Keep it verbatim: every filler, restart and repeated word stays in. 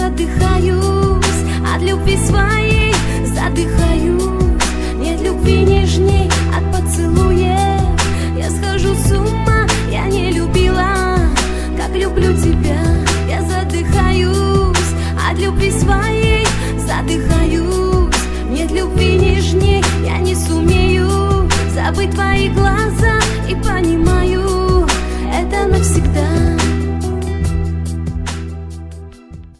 задыхаюсь от любви своей, задыхаюсь. Нет любви нежней от поцелуев. Я схожу с ума, я не любила, как люблю тебя. Я задыхаюсь от любви своей, задыхаюсь. Нет любви нежней, я не сумею забыть твои глаза.